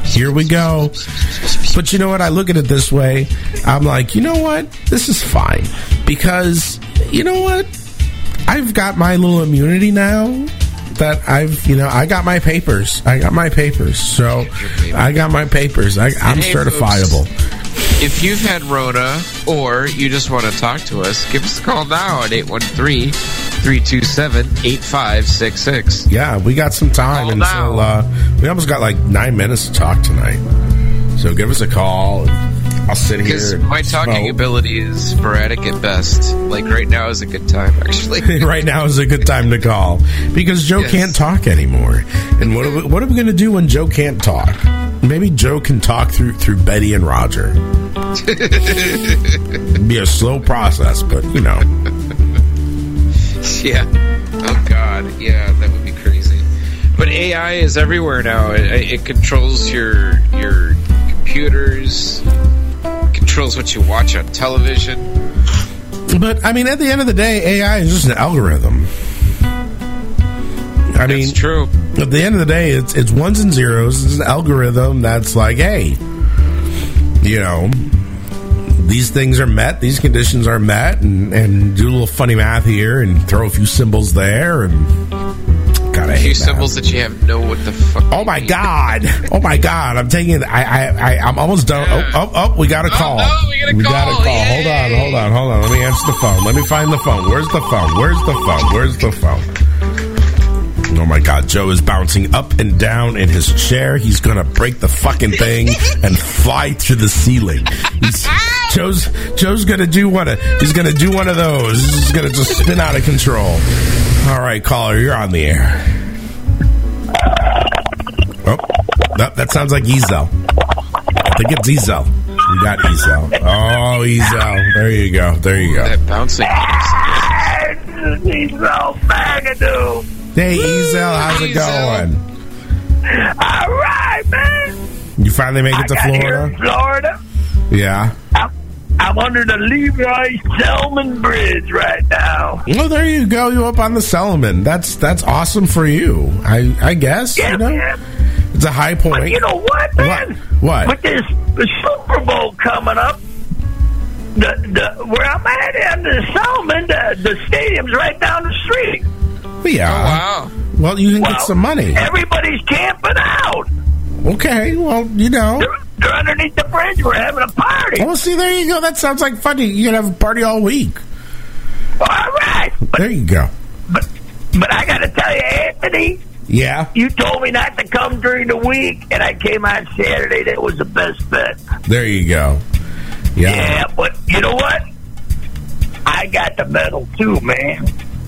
But you know what? I look at it this way. I'm like, you know what? This is fine. Because, you know what? I've got my little immunity now that I got my papers. So I got my papers. I'm certifiable. Folks, if you've had Rona or you just want to talk to us, give us a call now at 813-327-8566. Yeah, we got some time until we almost got like 9 minutes to talk tonight. So give us a call. I'll sit here. Because my talking ability is sporadic at best. Like right now is a good time, actually. Right now is a good time to call because Joe can't talk anymore. And what are we going to do when Joe can't talk? Maybe Joe can talk through Betty and Roger. It'd be a slow process, but Yeah. Oh God. Yeah, that would be crazy. But AI is everywhere now. It controls your computers. Controls what you watch on television. But I mean, at the end of the day, AI is just an algorithm. That's true. At the end of the day, it's ones and zeros. It's an algorithm that's like, hey, these things are met, these conditions are met, and do a little funny math here and throw a few symbols there and a few symbols that you have no what the fuck. Oh my god! I'm taking it. I'm almost done. Oh, we got a call. Oh, no, we got a call. Yay. Hold on. Let me answer the phone. Let me find the phone. Where's the phone? Oh my god, Joe is bouncing up and down in his chair. He's gonna break the fucking thing and fly through the ceiling. Joe's gonna do one of those. He's gonna just spin out of control. All right, caller, you're on the air. Oh, that sounds like Ezel. I think it's Ezel. We got Ezel. Oh, Ezel. There you go. That bouncing. Ezel Magadoo. Hey, Ezel, how's it going? All right, man. You finally make it to Florida? Here in Florida. Yeah. I'm under the Leroy Selman Bridge right now. Well, there you go. You up on the Selman. That's awesome for you. I guess. Yeah, man. It's a high point. But you know what, man? What? With the Super Bowl coming up, where I'm at in the Selman, the stadium's right down the street. Yeah. Oh, wow. Well, you can get some money. Everybody's camping out. Okay, well, They're underneath the bridge. We're having a party. Well, see, there you go. That sounds like fun. You can have a party all week. All right. There you go. But I got to tell you, Anthony. Yeah? You told me not to come during the week, and I came on Saturday. That was the best bet. There you go. Yeah. Yeah, but you know what? I got the medal, too, man.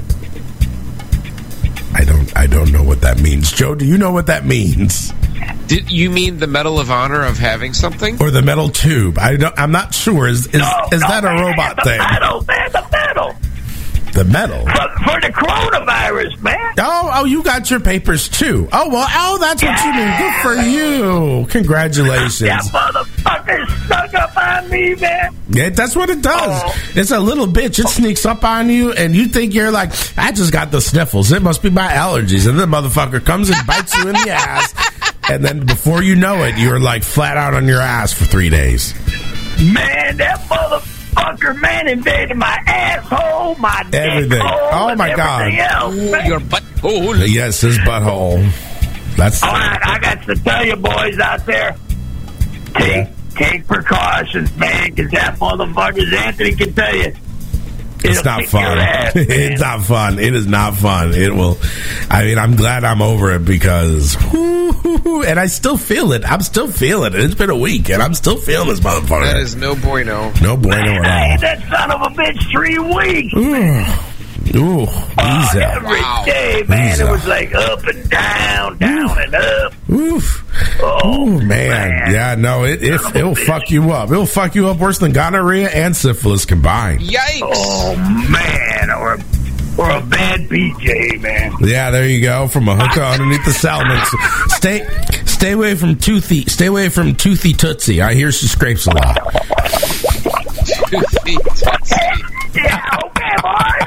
I don't know what that means. Joe, do you know what that means? Did you mean the Medal of Honor of having something? Or the metal tube? I'm not sure. Is that a robot thing? The medal. The medal? For the coronavirus, man. Oh, you got your papers, too. Oh, well, that's what you mean. Good for you. Congratulations. Yeah, motherfuckers. snuck up on me, man. Yeah, that's what it does. It's a little bitch. It sneaks up on you, and you think you're like, I just got the sniffles. It must be my allergies. And the motherfucker comes and bites you in the ass, and then before you know it, you're like flat out on your ass for 3 days. Man, that motherfucker, man, invaded my asshole, my Everything. dick hole, Oh, my God. else, man. Your butthole. Yes, his butthole. That's all right. I got to tell you, boys out there, take precautions, man, because that motherfucker, Anthony can tell you, it's not fun. It's not fun. It is not fun. It will. I mean, I'm glad I'm over it because, and I still feel it. I'm still feeling it. It's been a week, and I'm still feeling this motherfucker. That is no bueno. No bueno at all. I had that son of a bitch 3 weeks. Ooh, easy. Every day, man, Easy. it was like up and down, down and up. Oof. Oh, man. Yeah, no, it'll fuck you up. It'll fuck you up worse than gonorrhea and syphilis combined. Yikes. Oh, man. Or a bad PJ, man. Yeah, there you go. From a hooker underneath the salmon. Stay away from Toothy. Stay away from Toothy Tootsie. I hear she scrapes a lot. Toothy Tootsie. Yeah, okay, boy.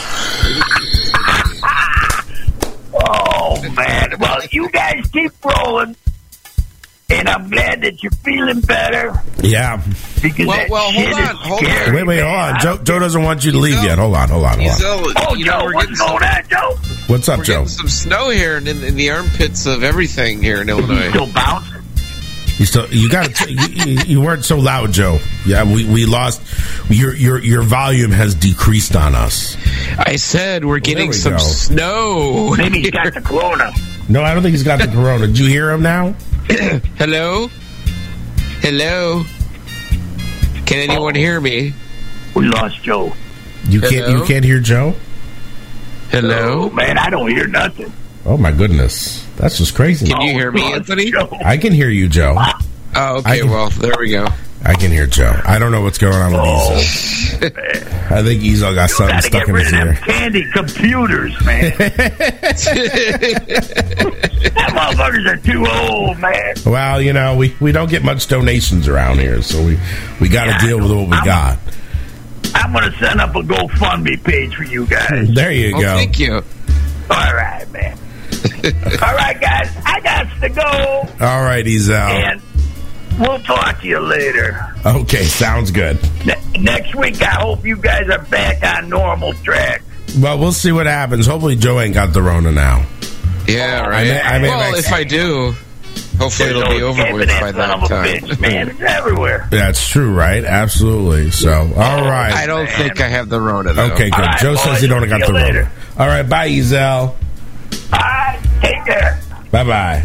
Oh, man. Well, you guys keep rolling. And I'm glad that you're feeling better. Yeah. Because hold on. Hold on. Joe doesn't want you to leave yet. Hold on. Oh, Joe, what's going on, Joe? What's up, we're Joe? Getting some snow here in the armpits of everything here in Illinois. Still bouncing? You weren't so loud, Joe. Yeah, we lost. Your volume has decreased on us. I said we're getting some snow. Maybe he's got the corona. No, I don't think he's got the corona. Did you hear him now? Hello? Can anyone hear me? We lost Joe. You can't hear Joe? Hello? Oh, man, I don't hear nothing. Oh my goodness. That's just crazy. Can you hear me, Anthony? I can hear you, Joe. Oh, okay, well, there we go. I can hear Joe. I don't know what's going on with Ezel. I think Ezel got something stuck in his ear. Candy computers, man. That motherfuckers are too old, man. Well, we don't get much donations around here, so we got to deal with what we got. I'm going to set up a GoFundMe page for you guys. There you go. Thank you. All right, man. All right, guys. I got to go. All right, Ezel. And we'll talk to you later. Okay, sounds good. Next week, I hope you guys are back on normal track. Well, we'll see what happens. Hopefully, Joe ain't got the Rona now. Yeah, right. If I do, hopefully it'll be over with by that time. Bitch, man, it's everywhere. That's true, right? Absolutely. So, all right. I don't think I have the Rona, though. Okay, good. Right, Joe boys, says he don't got the later. Rona. All right, bye, Ezel. All right, take care. Bye-bye.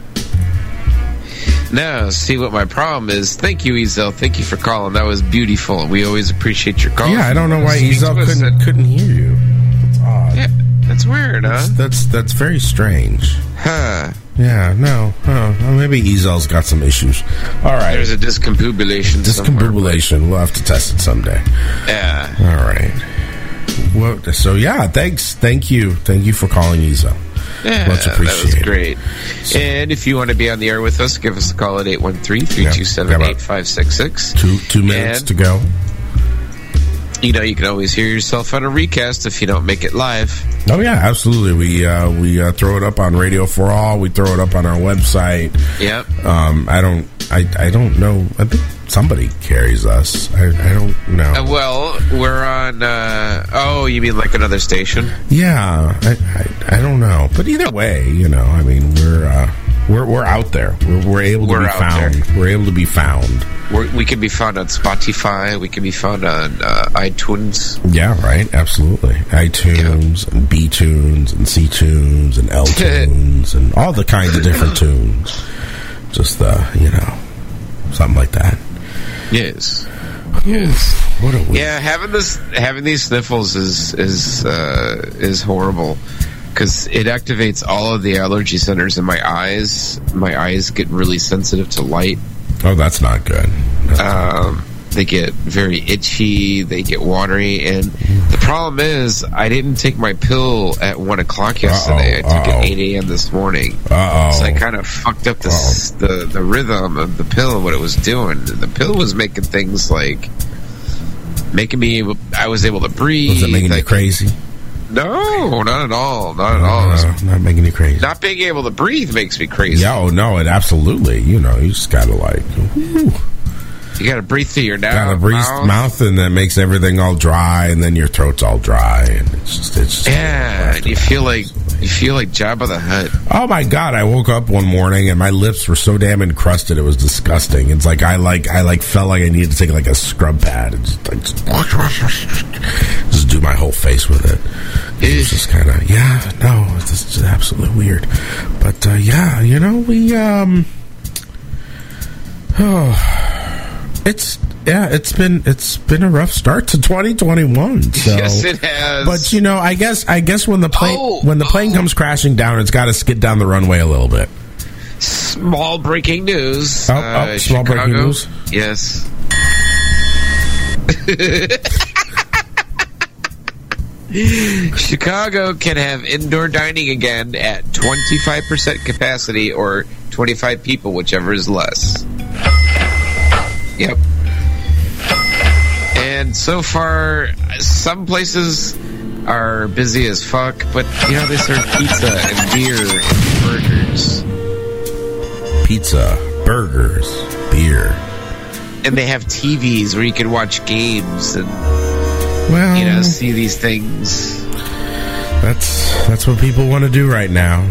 Now, see what my problem is. Thank you, Ezel. Thank you for calling. That was beautiful. We always appreciate your call. Yeah, I don't know why Ezel couldn't hear you. That's odd. Yeah, that's weird, huh? That's very strange. Huh. Yeah, no. Well, maybe Ezel's got some issues. All right. There's a discombobulation. Discombobulation. We'll have to test it someday. Yeah. All right. Well, so, yeah, thanks. Thank you. Thank you for calling Ezel. Yeah, much appreciated. That was great. And if you want to be on the air with us, give us a call at 813-327-8566. 2 minutes to go. You can always hear yourself on a recast if you don't make it live. Oh yeah, absolutely. We throw it up on Radio for All. We throw it up on our website. Yep. I don't know. I think somebody carries us. I don't know. Well, we're on. You mean like another station? Yeah, I don't know. But either way, I mean, we're out there. We're able to be found. We're able to be found. We can be found on Spotify. We can be found on iTunes. Yeah, right. Absolutely. iTunes and B Tunes and C Tunes and L Tunes and all the kinds of different tunes. Just something like that. Yes. What a week. Yeah, having these sniffles is horrible because it activates all of the allergy centers in my eyes. My eyes get really sensitive to light. Oh, that's not good. They get very itchy. They get watery. And the problem is, I didn't take my pill at 1 o'clock yesterday. I took it at 8 a.m. this morning. So I kind of fucked up the rhythm of the pill and what it was doing. The pill was making things like I was able to breathe. Was it making you crazy? No, not at all. Not at all. Not making you crazy. Not being able to breathe makes me crazy. Yeah, no, it absolutely. You just gotta whew. You gotta breathe through your gotta breathe mouth, and that makes everything all dry, and then your throat's all dry, and it's just and you feel like Jabba the Hutt. Oh my God! I woke up one morning and my lips were so damn encrusted, it was disgusting. It's like I felt like I needed to take like a scrub pad and just do my whole face with it. It was just kind of it's just absolutely weird. But it's been a rough start to 2021. So. Yes, it has. But I guess when the plane comes crashing down, it's got to skid down the runway a little bit. Small breaking news. Small breaking news. Yes. Chicago can have indoor dining again at 25% capacity or 25 people, whichever is less. Yep. And so far, some places are busy as fuck, but they serve pizza and beer and burgers. Pizza, burgers, beer. And they have TVs where you can watch games and see these things. That's what people want to do right now.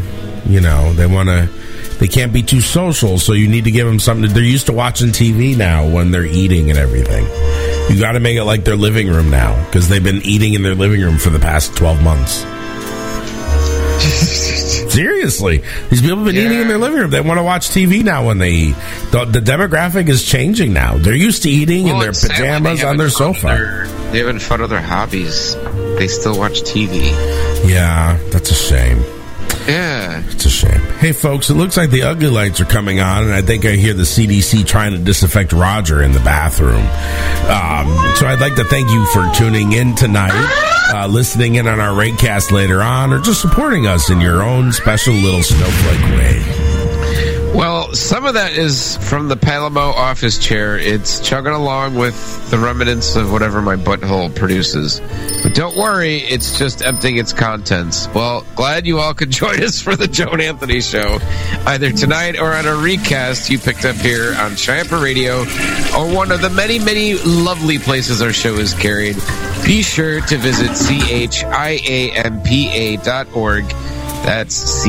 They can't be too social, so you need to give them something. They're used to watching TV now when they're eating and everything. You got to make it like their living room now, because they've been eating in their living room for the past 12 months. Seriously, these people have been eating in their living room. They want to watch TV now when they eat. The demographic is changing now. They're used to eating in their pajamas on their sofa. They haven't found other hobbies. They still watch TV. Yeah, that's a shame. Yeah. It's a shame. Hey, folks, it looks like the ugly lights are coming on, and I think I hear the CDC trying to disinfect Roger in the bathroom. So I'd like to thank you for tuning in tonight, listening in on our Ratecast later on, or just supporting us in your own special little snowflake way. Well, some of that is from the Palamo office chair. It's chugging along with the remnants of whatever my butthole produces. But don't worry, it's just emptying its contents. Well, glad you all could join us for the Joe and Anthony Show, either tonight or on a recast you picked up here on Chiampa Radio, or one of the many, many lovely places our show is carried. Be sure to visit CHIAMPA.org. That's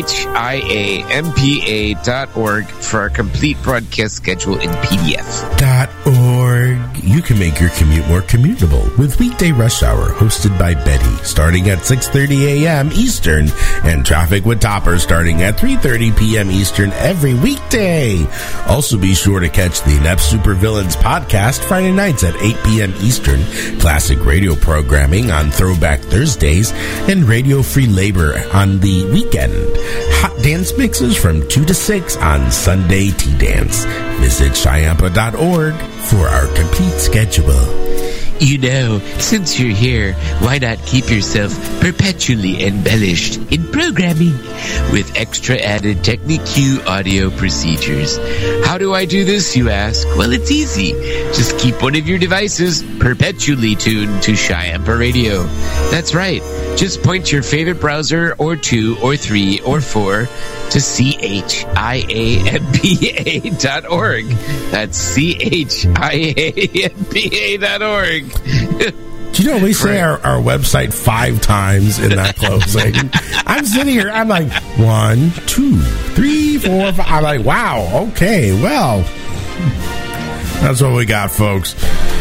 CHIAMPA.org for our complete broadcast schedule in PDF.org. You can make your commute more commutable with Weekday Rush Hour, hosted by Betty, starting at 6:30 a.m. Eastern, and Traffic with Topper starting at 3:30 p.m. Eastern every weekday. Also be sure to catch the Inept Supervillains podcast Friday nights at 8 p.m. Eastern, classic radio programming on Throwback Thursdays, and Radio Free Labor on the weekend. Hot dance mixes from 2 to 6 on Sunday Tea Dance. Visit Chiampa.org for our complete schedule. Since you're here, why not keep yourself perpetually embellished in programming with extra added Techniq audio procedures? How do I do this, you ask? Well, it's easy. Just keep one of your devices perpetually tuned to Chiampa Radio. That's right. Just point your favorite browser, or 2, or 3, or 4, to CHIAMPA.org. That's CHIAMPA.org. Do you know we say our website 5 times in that closing? I'm sitting here, I'm like, 1, 2, 3, 4, 5. I'm like, wow, okay, well, that's what we got, folks.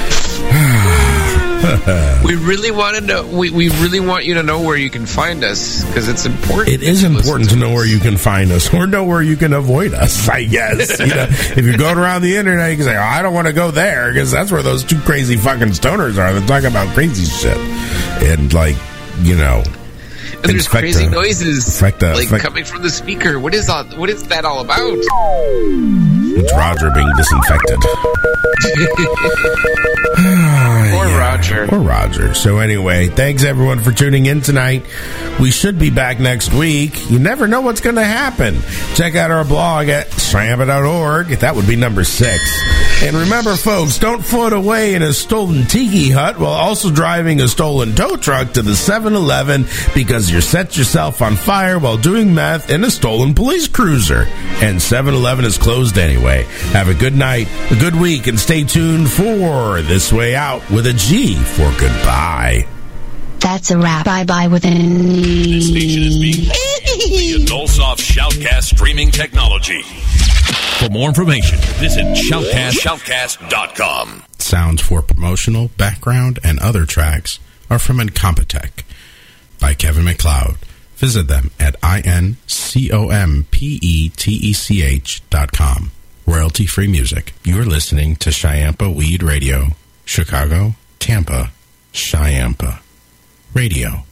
We really want to know. We really want you to know where you can find us, because it's important. It is important to know where you can find us, or know where you can avoid us, I guess. If you're going around the internet, you can say, "Oh, I don't want to go there," because that's where those 2 crazy fucking stoners are. They're talking about crazy shit, and and there's crazy noises coming from the speaker. What is that all about? It's Roger being disinfected. Roger. Or Roger. So anyway, thanks everyone for tuning in tonight. We should be back next week. You never know what's going to happen. Check out our blog at Shyampa.org. That would be number 6. And remember, folks, don't float away in a stolen tiki hut while also driving a stolen tow truck to the 7-Eleven because you set yourself on fire while doing meth in a stolen police cruiser. And 7-Eleven is closed anyway. Have a good night, a good week, and stay tuned for This Way Out with a G for goodbye. That's a wrap. Bye-bye with an This station is being via Nullsoft Shoutcast streaming technology. For more information, visit shoutcast.com. Sounds for promotional, background, and other tracks are from Incompetech by Kevin MacLeod. Visit them at incompetech.com. Royalty-free music. You're listening to Shyampa Weed Radio. Chicago, Tampa, Shyampa Radio.